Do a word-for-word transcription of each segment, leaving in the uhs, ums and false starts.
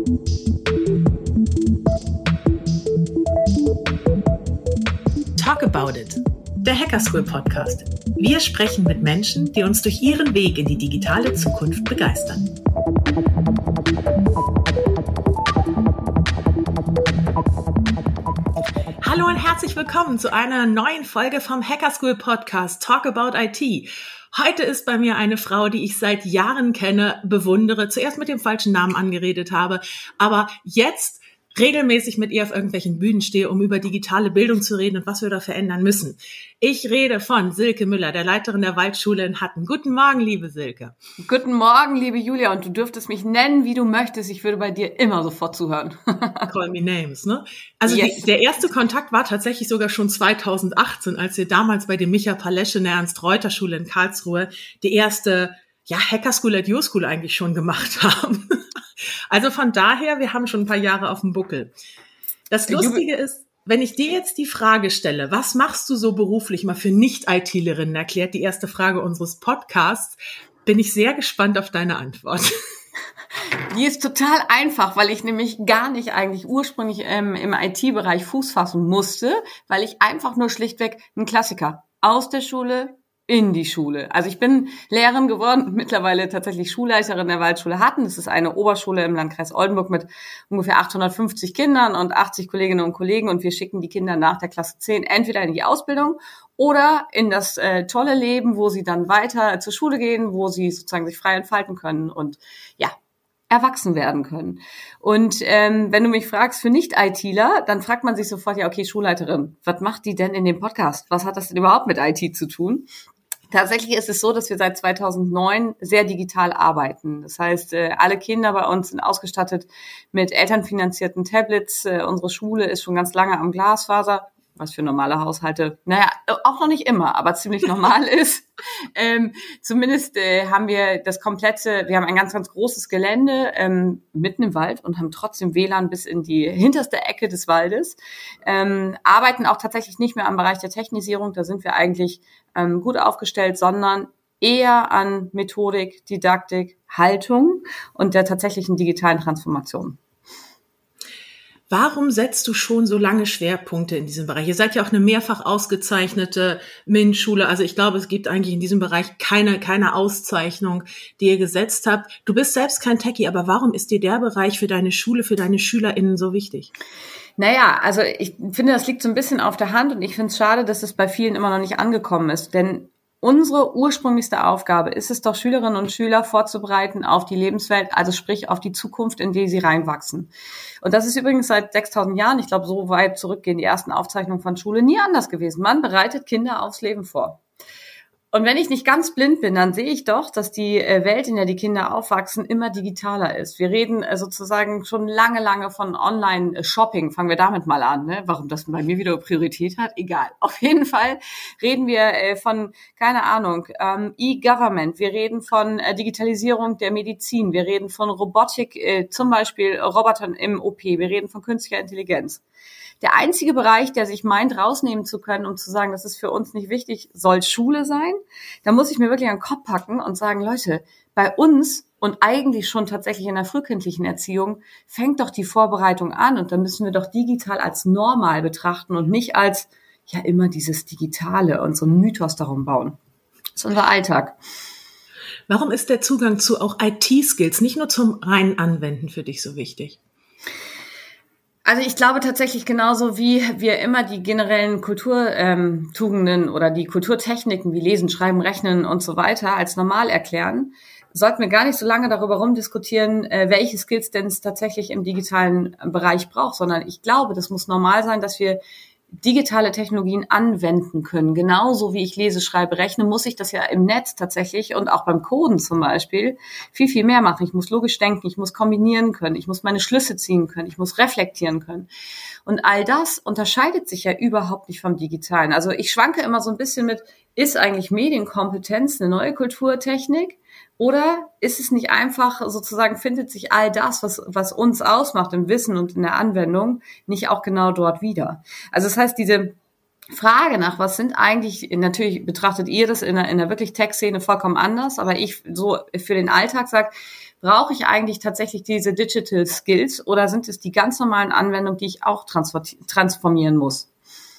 Talk About It, der Hacker School Podcast. Wir sprechen mit Menschen, die uns durch ihren Weg in die digitale Zukunft begeistern. Hallo und herzlich willkommen zu einer neuen Folge vom Hacker School Podcast Talk About I T. Heute ist bei mir eine Frau, die ich seit Jahren kenne, bewundere, zuerst mit dem falschen Namen angeredet habe, aber jetzt regelmäßig mit ihr auf irgendwelchen Bühnen stehe, um über digitale Bildung zu reden und was wir da verändern müssen. Ich rede von Silke Müller, der Leiterin der Waldschule in Hatten. Guten Morgen, liebe Silke. Guten Morgen, liebe Julia, und du dürftest mich nennen, wie du möchtest. Ich würde bei dir immer sofort zuhören. Call me names, ne? Also yes. die, der erste Kontakt war tatsächlich sogar schon zweitausendachtzehn, als wir damals bei dem Micha Palesche in der Ernst-Reuter-Schule in Karlsruhe die erste ja, Hacker School at Your School eigentlich schon gemacht haben. Also von daher, wir haben schon ein paar Jahre auf dem Buckel. Das Lustige ist, wenn ich dir jetzt die Frage stelle, was machst du so beruflich, mal für Nicht-I T Lerinnen erklärt, die erste Frage unseres Podcasts, bin ich sehr gespannt auf deine Antwort. Die ist total einfach, weil ich nämlich gar nicht eigentlich ursprünglich ähm, im I T-Bereich Fuß fassen musste, weil ich einfach nur schlichtweg ein Klassiker aus der Schule in die Schule. Also ich bin Lehrerin geworden, mittlerweile tatsächlich Schulleiterin der Waldschule Hatten. Das ist eine Oberschule im Landkreis Oldenburg mit ungefähr achthundertfünfzig Kindern und achtzig Kolleginnen und Kollegen. Und wir schicken die Kinder nach der Klasse zehn entweder in die Ausbildung oder in das äh, tolle Leben, wo sie dann weiter zur Schule gehen, wo sie sozusagen sich frei entfalten können und ja, erwachsen werden können. Und ähm, wenn du mich fragst für Nicht-ITler, dann fragt man sich sofort, ja okay, Schulleiterin, was macht die denn in dem Podcast? Was hat das denn überhaupt mit I T zu tun? Tatsächlich ist es so, dass wir seit zweitausendneun sehr digital arbeiten. Das heißt, alle Kinder bei uns sind ausgestattet mit elternfinanzierten Tablets. Unsere Schule ist schon ganz lange am Glasfaser, was für normale Haushalte, naja, auch noch nicht immer, aber ziemlich normal ist. Ähm, zumindest äh, haben wir das komplette, wir haben ein ganz, ganz großes Gelände ähm, mitten im Wald und haben trotzdem W L A N bis in die hinterste Ecke des Waldes. Ähm, arbeiten auch tatsächlich nicht mehr am Bereich der Technisierung, da sind wir eigentlich ähm, gut aufgestellt, sondern eher an Methodik, Didaktik, Haltung und der tatsächlichen digitalen Transformation. Warum setzt du schon so lange Schwerpunkte in diesem Bereich? Ihr seid ja auch eine mehrfach ausgezeichnete MINT-Schule. Also ich glaube, es gibt eigentlich in diesem Bereich keine, keine Auszeichnung, die ihr gesetzt habt. Du bist selbst kein Techie, aber warum ist dir der Bereich für deine Schule, für deine SchülerInnen so wichtig? Naja, also ich finde, das liegt so ein bisschen auf der Hand und ich finde es schade, dass es bei vielen immer noch nicht angekommen ist, denn unsere ursprünglichste Aufgabe ist es doch, Schülerinnen und Schüler vorzubereiten auf die Lebenswelt, also sprich auf die Zukunft, in die sie reinwachsen. Und das ist übrigens seit sechstausend Jahren, ich glaube, so weit zurückgehen die ersten Aufzeichnungen von Schule, nie anders gewesen. Man bereitet Kinder aufs Leben vor. Und wenn ich nicht ganz blind bin, dann sehe ich doch, dass die Welt, in der die Kinder aufwachsen, immer digitaler ist. Wir reden sozusagen schon lange, lange von Online-Shopping. Fangen wir damit mal an, ne? Warum das bei mir wieder Priorität hat? Egal. Auf jeden Fall reden wir von, keine Ahnung, ähm, E-Government. Wir reden von äh, Digitalisierung der Medizin. Wir reden von Robotik, äh, zum Beispiel Robotern im O P. Wir reden von künstlicher Intelligenz. Der einzige Bereich, der sich meint, rausnehmen zu können, um zu sagen, das ist für uns nicht wichtig, soll Schule sein. Da muss ich mir wirklich an den Kopf packen und sagen, Leute, bei uns und eigentlich schon tatsächlich in der frühkindlichen Erziehung fängt doch die Vorbereitung an und dann müssen wir doch digital als normal betrachten und nicht als, ja, immer dieses Digitale und so einen Mythos darum bauen. Das ist unser Alltag. Warum ist der Zugang zu auch I T-Skills, nicht nur zum reinen Anwenden, für dich so wichtig? Also ich glaube tatsächlich genauso, wie wir immer die generellen Kulturtugenden ähm, oder die Kulturtechniken wie Lesen, Schreiben, Rechnen und so weiter als normal erklären, sollten wir gar nicht so lange darüber rumdiskutieren, äh, welche Skills denn es tatsächlich im digitalen Bereich braucht, sondern ich glaube, das muss normal sein, dass wir digitale Technologien anwenden können. Genauso wie ich lese, schreibe, rechne, muss ich das ja im Netz tatsächlich und auch beim Coden zum Beispiel viel, viel mehr machen. Ich muss logisch denken, ich muss kombinieren können, ich muss meine Schlüsse ziehen können, ich muss reflektieren können. Und all das unterscheidet sich ja überhaupt nicht vom Digitalen. Also ich schwanke immer so ein bisschen mit, ist eigentlich Medienkompetenz eine neue Kulturtechnik? Oder ist es nicht einfach sozusagen, findet sich all das, was, was uns ausmacht im Wissen und in der Anwendung, nicht auch genau dort wieder? Also das heißt, diese Frage nach, was sind eigentlich, natürlich betrachtet ihr das in der, in der wirklich Tech-Szene vollkommen anders, aber ich so für den Alltag sage, brauche ich eigentlich tatsächlich diese Digital Skills oder sind es die ganz normalen Anwendungen, die ich auch transformieren muss?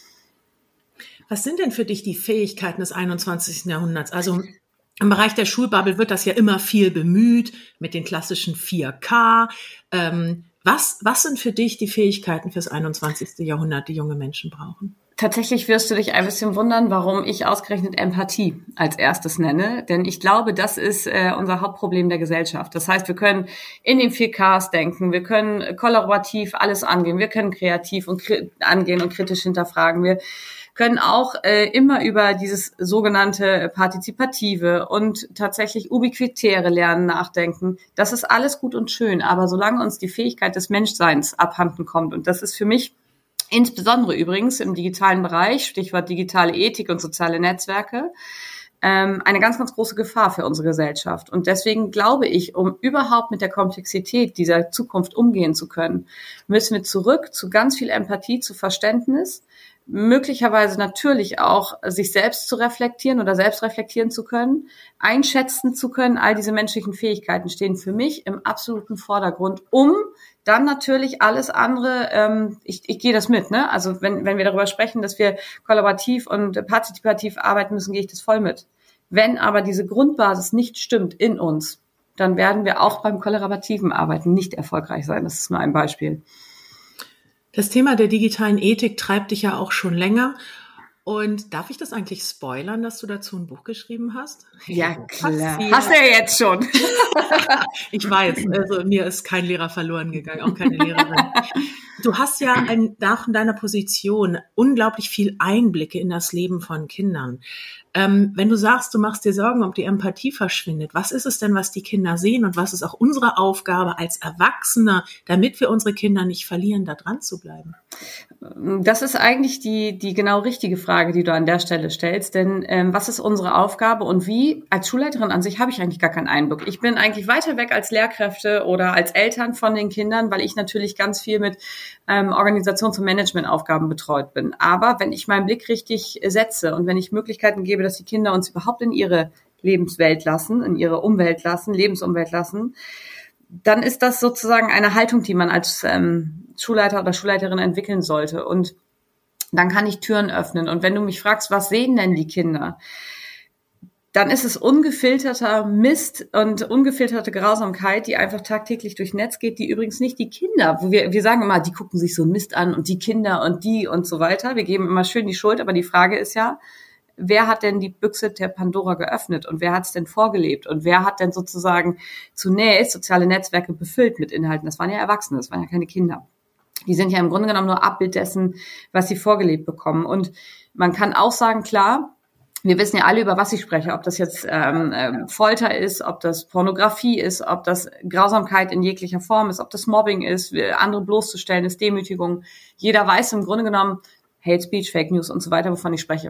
Was sind denn für dich die Fähigkeiten des einundzwanzigsten Jahrhunderts? Also im Bereich der Schulbubble wird das ja immer viel bemüht mit den klassischen vier K. Ähm, was, was sind für dich die Fähigkeiten fürs einundzwanzigste Jahrhundert, die junge Menschen brauchen? Tatsächlich wirst du dich ein bisschen wundern, warum ich ausgerechnet Empathie als erstes nenne. Denn ich glaube, das ist äh, unser Hauptproblem der Gesellschaft. Das heißt, wir können in den vier Ks denken, wir können kollaborativ alles angehen, wir können kreativ und kri- angehen und kritisch hinterfragen. Wir können auch äh, immer über dieses sogenannte Partizipative und tatsächlich ubiquitäre Lernen nachdenken. Das ist alles gut und schön, aber solange uns die Fähigkeit des Menschseins abhanden kommt, und das ist für mich insbesondere übrigens im digitalen Bereich, Stichwort digitale Ethik und soziale Netzwerke, ähm, eine ganz, ganz große Gefahr für unsere Gesellschaft. Und deswegen glaube ich, um überhaupt mit der Komplexität dieser Zukunft umgehen zu können, müssen wir zurück zu ganz viel Empathie, zu Verständnis, möglicherweise natürlich auch sich selbst zu reflektieren oder selbst reflektieren zu können, einschätzen zu können. All diese menschlichen Fähigkeiten stehen für mich im absoluten Vordergrund, um dann natürlich alles andere, ähm, ich, ich gehe das mit, ne? Also wenn, wenn wir darüber sprechen, dass wir kollaborativ und partizipativ arbeiten müssen, gehe ich das voll mit. Wenn aber diese Grundbasis nicht stimmt in uns, dann werden wir auch beim kollaborativen Arbeiten nicht erfolgreich sein. Das ist nur ein Beispiel. Das Thema der digitalen Ethik treibt dich ja auch schon länger. Und darf ich das eigentlich spoilern, dass du dazu ein Buch geschrieben hast? Ja, klar. Hast du ja jetzt schon. Ich weiß, also mir ist kein Lehrer verloren gegangen, auch keine Lehrerin. Du hast ja ein, nach deiner Position unglaublich viel Einblicke in das Leben von Kindern. Ähm, wenn du sagst, du machst dir Sorgen, ob die Empathie verschwindet, was ist es denn, was die Kinder sehen und was ist auch unsere Aufgabe als Erwachsene, damit wir unsere Kinder nicht verlieren, da dran zu bleiben? Das ist eigentlich die die genau richtige Frage, die du an der Stelle stellst. Denn ähm, was ist unsere Aufgabe und wie? Als Schulleiterin an sich habe ich eigentlich gar keinen Einblick. Ich bin eigentlich weiter weg als Lehrkräfte oder als Eltern von den Kindern, weil ich natürlich ganz viel mit ähm, Organisations- und Managementaufgaben betreut bin. Aber wenn ich meinen Blick richtig setze und wenn ich Möglichkeiten gebe, dass die Kinder uns überhaupt in ihre Lebenswelt lassen, in ihre Umwelt lassen, Lebensumwelt lassen, dann ist das sozusagen eine Haltung, die man als ähm, Schulleiter oder Schulleiterin entwickeln sollte. Und dann kann ich Türen öffnen. Und wenn du mich fragst, was sehen denn die Kinder? Dann ist es ungefilterter Mist und ungefilterte Grausamkeit, die einfach tagtäglich durchs Netz geht, die übrigens nicht die Kinder, wir, wir sagen immer, die gucken sich so einen Mist an und die Kinder und die und so weiter. Wir geben immer schön die Schuld, aber die Frage ist ja, wer hat denn die Büchse der Pandora geöffnet und wer hat es denn vorgelebt und wer hat denn sozusagen zunächst soziale Netzwerke befüllt mit Inhalten? Das waren ja Erwachsene, das waren ja keine Kinder. Die sind ja im Grunde genommen nur Abbild dessen, was sie vorgelebt bekommen. Und man kann auch sagen, klar, wir wissen ja alle, über was ich spreche, ob das jetzt ähm, ähm, Folter ist, ob das Pornografie ist, ob das Grausamkeit in jeglicher Form ist, ob das Mobbing ist, andere bloßzustellen ist, Demütigung. Jeder weiß im Grunde genommen Hate Speech, Fake News und so weiter, wovon ich spreche.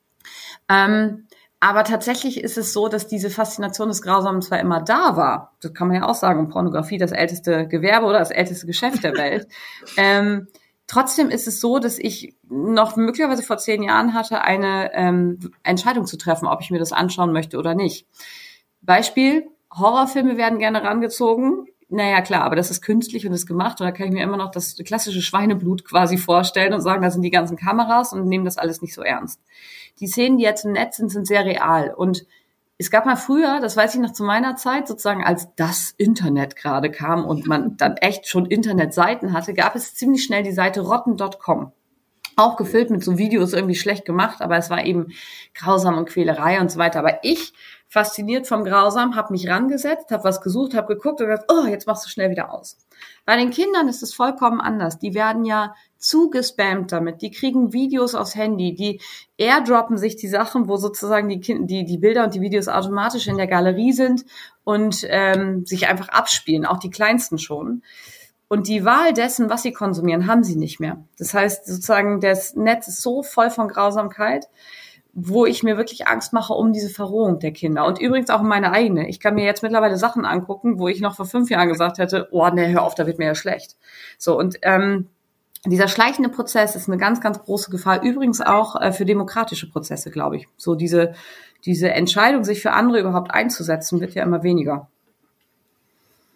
Ähm, aber tatsächlich ist es so, dass diese Faszination des Grausamen zwar immer da war, das kann man ja auch sagen, und Pornografie das älteste Gewerbe oder das älteste Geschäft der Welt. ähm, trotzdem ist es so, dass ich noch möglicherweise vor zehn Jahren hatte, eine ähm, Entscheidung zu treffen, ob ich mir das anschauen möchte oder nicht. Beispiel, Horrorfilme werden gerne rangezogen. Naja, klar, aber das ist künstlich und ist gemacht. Und da kann ich mir immer noch das klassische Schweineblut quasi vorstellen und sagen, da sind die ganzen Kameras und nehmen das alles nicht so ernst. Die Szenen, die jetzt im Netz sind, sind sehr real. Und es gab mal früher, das weiß ich noch zu meiner Zeit, sozusagen als das Internet gerade kam und man dann echt schon Internetseiten hatte, gab es ziemlich schnell die Seite rotten Punkt com. Auch gefüllt mit so Videos, irgendwie schlecht gemacht, aber es war eben grausam und Quälerei und so weiter. Aber ich, fasziniert vom Grausam, habe mich rangesetzt, habe was gesucht, habe geguckt und gesagt, oh, jetzt machst du schnell wieder aus. Bei den Kindern ist es vollkommen anders. Die werden ja zugespammt damit. Die kriegen Videos aufs Handy, die airdroppen sich die Sachen, wo sozusagen die, Kind- die, die Bilder und die Videos automatisch in der Galerie sind und ähm, sich einfach abspielen, auch die Kleinsten schon. Und die Wahl dessen, was sie konsumieren, haben sie nicht mehr. Das heißt, sozusagen, das Netz ist so voll von Grausamkeit, wo ich mir wirklich Angst mache um diese Verrohung der Kinder. Und übrigens auch meine eigene. Ich kann mir jetzt mittlerweile Sachen angucken, wo ich noch vor fünf Jahren gesagt hätte, oh, ne, hör auf, da wird mir ja schlecht. So, und ähm, dieser schleichende Prozess ist eine ganz, ganz große Gefahr. Übrigens auch äh, für demokratische Prozesse, glaube ich. So diese, diese Entscheidung, sich für andere überhaupt einzusetzen, wird ja immer weniger.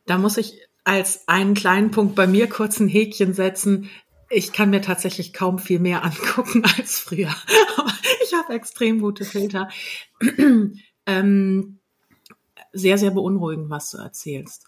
Da muss ich als einen kleinen Punkt bei mir kurz ein Häkchen setzen. Ich kann mir tatsächlich kaum viel mehr angucken als früher. Aber ich habe extrem gute Filter. ähm, sehr, sehr beunruhigend, was du erzählst.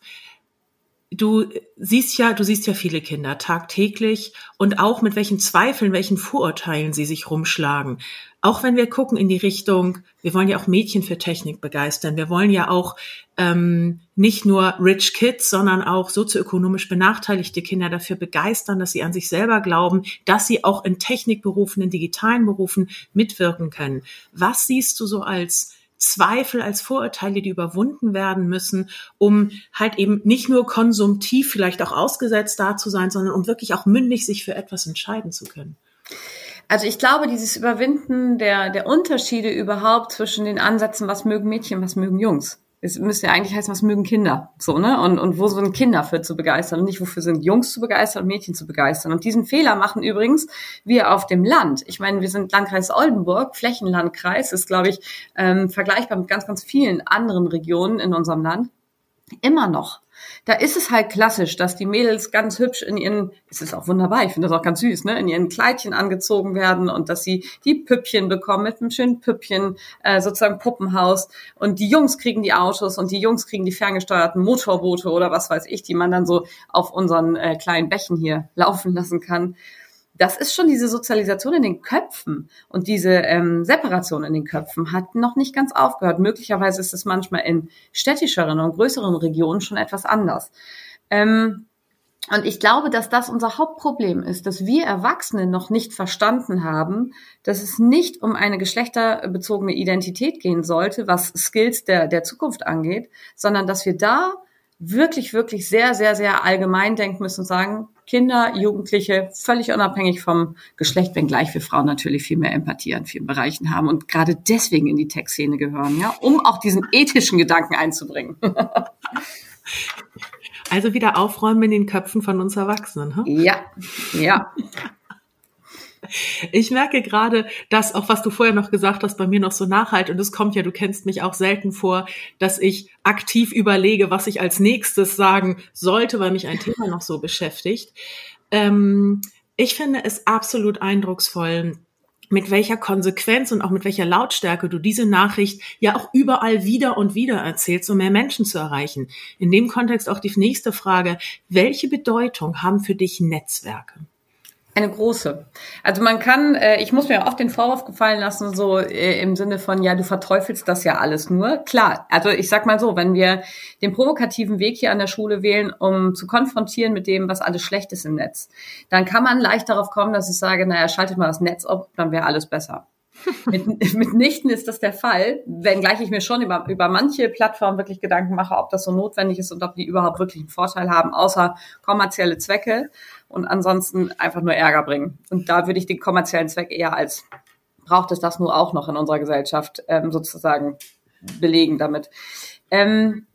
Du siehst ja, du siehst ja viele Kinder tagtäglich und auch mit welchen Zweifeln, welchen Vorurteilen sie sich rumschlagen. Auch wenn wir gucken in die Richtung, wir wollen ja auch Mädchen für Technik begeistern. Wir wollen ja auch ähm, nicht nur Rich Kids, sondern auch sozioökonomisch benachteiligte Kinder dafür begeistern, dass sie an sich selber glauben, dass sie auch in Technikberufen, in digitalen Berufen mitwirken können. Was siehst du so als Zweifel, als Vorurteile, die überwunden werden müssen, um halt eben nicht nur konsumtiv vielleicht auch ausgesetzt da zu sein, sondern um wirklich auch mündig sich für etwas entscheiden zu können? Also ich glaube, dieses Überwinden der, der Unterschiede überhaupt zwischen den Ansätzen, was mögen Mädchen, was mögen Jungs. Es müsste ja eigentlich heißen, was mögen Kinder, so, ne? Und, und wo sind Kinder für zu begeistern und nicht, wofür sind Jungs zu begeistern und Mädchen zu begeistern. Und diesen Fehler machen übrigens wir auf dem Land. Ich meine, wir sind Landkreis Oldenburg, Flächenlandkreis, ist, glaube ich, ähm, vergleichbar mit ganz, ganz vielen anderen Regionen in unserem Land. Immer noch. Da ist es halt klassisch, dass die Mädels ganz hübsch in ihren, es ist auch wunderbar, ich finde das auch ganz süß, ne, in ihren Kleidchen angezogen werden und dass sie die Püppchen bekommen mit einem schönen Püppchen, äh, sozusagen Puppenhaus, und die Jungs kriegen die Autos und die Jungs kriegen die ferngesteuerten Motorboote oder was weiß ich, die man dann so auf unseren äh, kleinen Bächen hier laufen lassen kann. Das ist schon diese Sozialisation in den Köpfen und diese ähm, Separation in den Köpfen hat noch nicht ganz aufgehört. Möglicherweise ist es manchmal in städtischeren und größeren Regionen schon etwas anders. Ähm, und ich glaube, dass das unser Hauptproblem ist, dass wir Erwachsene noch nicht verstanden haben, dass es nicht um eine geschlechterbezogene Identität gehen sollte, was Skills der, der Zukunft angeht, sondern dass wir da wirklich, wirklich sehr, sehr, sehr allgemein denken müssen und sagen, Kinder, Jugendliche, völlig unabhängig vom Geschlecht, wenngleich wir Frauen natürlich viel mehr Empathie an vielen Bereichen haben und gerade deswegen in die Tech-Szene gehören, ja, um auch diesen ethischen Gedanken einzubringen. Also wieder aufräumen in den Köpfen von uns Erwachsenen, hm? Ja, ja. Ich merke gerade, dass auch, was du vorher noch gesagt hast, bei mir noch so nachhalt, und es kommt ja, du kennst mich auch selten vor, dass ich aktiv überlege, was ich als nächstes sagen sollte, weil mich ein Thema noch so beschäftigt. Ähm, ich finde es absolut eindrucksvoll, mit welcher Konsequenz und auch mit welcher Lautstärke du diese Nachricht ja auch überall wieder und wieder erzählst, um mehr Menschen zu erreichen. In dem Kontext auch die nächste Frage: Welche Bedeutung haben für dich Netzwerke? Eine große. Also man kann, äh, ich muss mir oft den Vorwurf gefallen lassen, so äh, im Sinne von, ja, du verteufelst das ja alles nur. Klar, also ich sag mal so, wenn wir den provokativen Weg hier an der Schule wählen, um zu konfrontieren mit dem, was alles schlecht ist im Netz, dann kann man leicht darauf kommen, dass ich sage, naja, schaltet mal das Netz ab, dann wäre alles besser. mit, mitnichten ist das der Fall, wenngleich ich mir schon über, über manche Plattformen wirklich Gedanken mache, ob das so notwendig ist und ob die überhaupt wirklich einen Vorteil haben, außer kommerzielle Zwecke, und ansonsten einfach nur Ärger bringen. Und da würde ich den kommerziellen Zweck eher als, braucht es das nur auch noch in unserer Gesellschaft, ähm, sozusagen belegen damit. Ähm,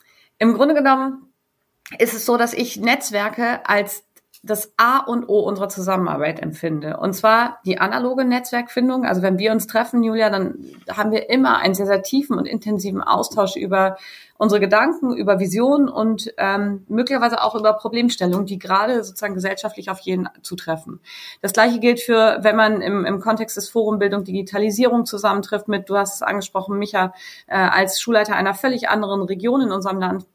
im Grunde genommen ist es so, dass ich Netzwerke als das A und O unserer Zusammenarbeit empfinde. Und zwar die analoge Netzwerkfindung. Also wenn wir uns treffen, Julia, dann haben wir immer einen sehr, sehr tiefen und intensiven Austausch über unsere Gedanken, über Visionen und ähm, möglicherweise auch über Problemstellungen, die gerade sozusagen gesellschaftlich auf jeden zutreffen. Das Gleiche gilt für, wenn man im, im Kontext des Forum Bildung Digitalisierung zusammentrifft mit, du hast es angesprochen, Micha, äh, als Schulleiter einer völlig anderen Region in unserem Land.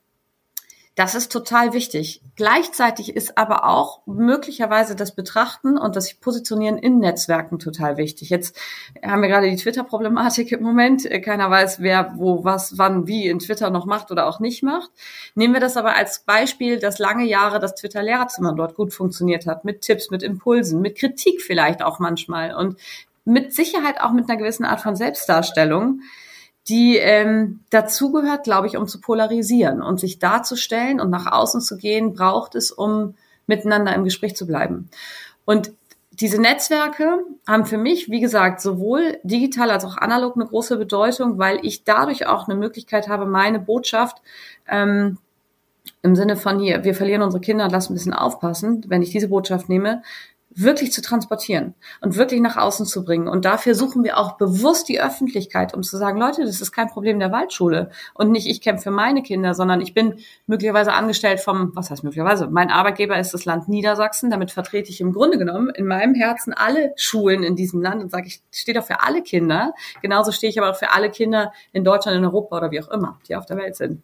Das ist total wichtig. Gleichzeitig ist aber auch möglicherweise das Betrachten und das Positionieren in Netzwerken total wichtig. Jetzt haben wir gerade die Twitter-Problematik im Moment. Keiner weiß, wer wo was wann wie in Twitter noch macht oder auch nicht macht. Nehmen wir das aber als Beispiel, dass lange Jahre das Twitter-Lehrerzimmer dort gut funktioniert hat, mit Tipps, mit Impulsen, mit Kritik vielleicht auch manchmal und mit Sicherheit auch mit einer gewissen Art von Selbstdarstellung, die ähm, dazugehört, glaube ich, um zu polarisieren und sich darzustellen und nach außen zu gehen, braucht es, um miteinander im Gespräch zu bleiben. Und diese Netzwerke haben für mich, wie gesagt, sowohl digital als auch analog eine große Bedeutung, weil ich dadurch auch eine Möglichkeit habe, meine Botschaft ähm, im Sinne von hier, wir verlieren unsere Kinder, lass ein bisschen aufpassen, wenn ich diese Botschaft nehme, wirklich zu transportieren und wirklich nach außen zu bringen. Und dafür suchen wir auch bewusst die Öffentlichkeit, um zu sagen, Leute, das ist kein Problem der Waldschule. Und nicht ich kämpfe für meine Kinder, sondern ich bin möglicherweise angestellt vom, was heißt möglicherweise? Mein Arbeitgeber ist das Land Niedersachsen. Damit vertrete ich im Grunde genommen in meinem Herzen alle Schulen in diesem Land und sage, ich stehe doch für alle Kinder. Genauso stehe ich aber auch für alle Kinder in Deutschland, in Europa oder wie auch immer, die auf der Welt sind.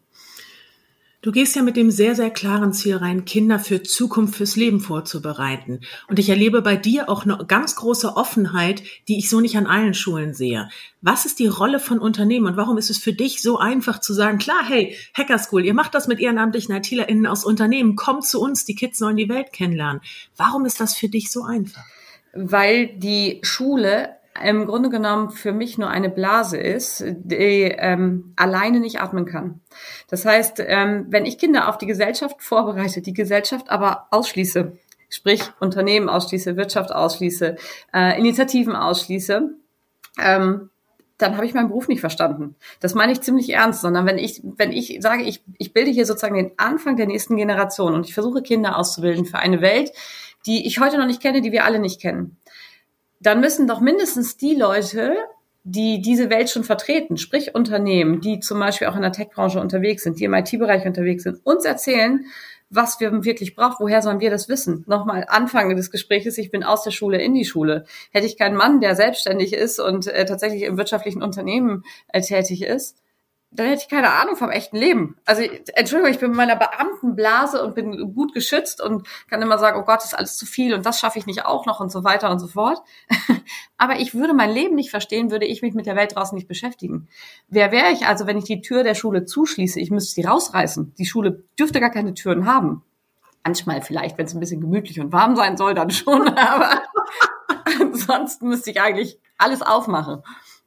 Du gehst ja mit dem sehr, sehr klaren Ziel rein, Kinder für Zukunft, fürs Leben vorzubereiten. Und ich erlebe bei dir auch eine ganz große Offenheit, die ich so nicht an allen Schulen sehe. Was ist die Rolle von Unternehmen und warum ist es für dich so einfach zu sagen, klar, hey, Hackerschool, ihr macht das mit ehrenamtlichen ITlerInnen aus Unternehmen, kommt zu uns, die Kids sollen die Welt kennenlernen. Warum ist das für dich so einfach? Weil die Schule im Grunde genommen für mich nur eine Blase ist, die ähm, alleine nicht atmen kann. Das heißt, ähm, wenn ich Kinder auf die Gesellschaft vorbereite, die Gesellschaft aber ausschließe, sprich Unternehmen ausschließe, Wirtschaft ausschließe, äh, Initiativen ausschließe, ähm, dann habe ich meinen Beruf nicht verstanden. Das meine ich ziemlich ernst, sondern wenn ich, wenn ich sage, ich, ich bilde hier sozusagen den Anfang der nächsten Generation und ich versuche Kinder auszubilden für eine Welt, die ich heute noch nicht kenne, die wir alle nicht kennen, dann müssen doch mindestens die Leute, die diese Welt schon vertreten, sprich Unternehmen, die zum Beispiel auch in der Tech-Branche unterwegs sind, die im I T-Bereich unterwegs sind, uns erzählen, was wir wirklich brauchen. Woher sollen wir das wissen? Nochmal Anfang des Gesprächs, ich bin aus der Schule in die Schule. Hätte ich keinen Mann, der selbstständig ist und äh, tatsächlich im wirtschaftlichen Unternehmen äh, tätig ist, dann hätte ich keine Ahnung vom echten Leben. Also, Entschuldigung, ich bin in meiner Beamtenblase und bin gut geschützt und kann immer sagen, oh Gott, das ist alles zu viel und das schaffe ich nicht auch noch und so weiter und so fort. Aber ich würde mein Leben nicht verstehen, würde ich mich mit der Welt draußen nicht beschäftigen. Wer wäre ich also, wenn ich die Tür der Schule zuschließe? Ich müsste sie rausreißen. Die Schule dürfte gar keine Türen haben. Manchmal vielleicht, wenn es ein bisschen gemütlich und warm sein soll, dann schon. Aber ansonsten müsste ich eigentlich alles aufmachen.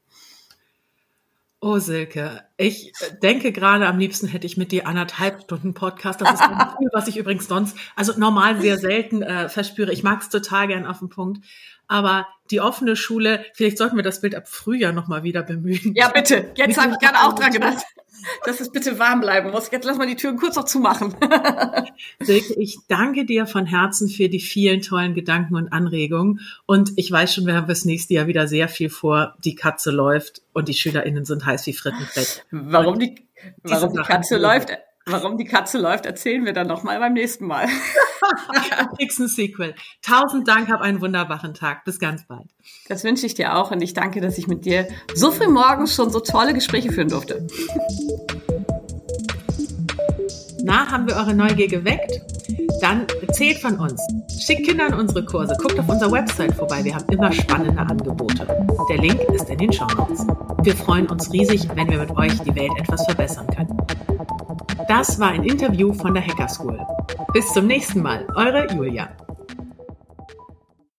Oh, Silke, ich denke gerade, am liebsten hätte ich mit dir anderthalb Stunden Podcast. Das ist ein Gefühl, was ich übrigens sonst, also normal sehr selten äh, verspüre. Ich mag es total gern auf den Punkt. Aber die offene Schule, vielleicht sollten wir das Bild ab Frühjahr nochmal wieder bemühen. Ja, bitte. Jetzt habe ich gerade auch dran gedacht, dass es bitte warm bleiben muss. Jetzt lass mal die Türen kurz noch zumachen. Silke, ich danke dir von Herzen für die vielen tollen Gedanken und Anregungen. Und ich weiß schon, wir haben fürs nächste Jahr wieder sehr viel vor. Die Katze läuft und die SchülerInnen sind heiß wie Frittenfett. Warum die, warum die Katze läuft? Warum die Katze läuft, erzählen wir dann nochmal beim nächsten Mal. Du kriegst ein Sequel. Tausend Dank, hab einen wunderbaren Tag. Bis ganz bald. Das wünsche ich dir auch und ich danke, dass ich mit dir so früh morgens schon so tolle Gespräche führen durfte. Na, haben wir eure Neugier geweckt? Dann erzählt von uns. Schickt Kinder in unsere Kurse. Guckt auf unserer Website vorbei. Wir haben immer spannende Angebote. Der Link ist in den Shownotes. Wir freuen uns riesig, wenn wir mit euch die Welt etwas verbessern können. Das war ein Interview von der Hackerschool. Bis zum nächsten Mal. Eure Julia.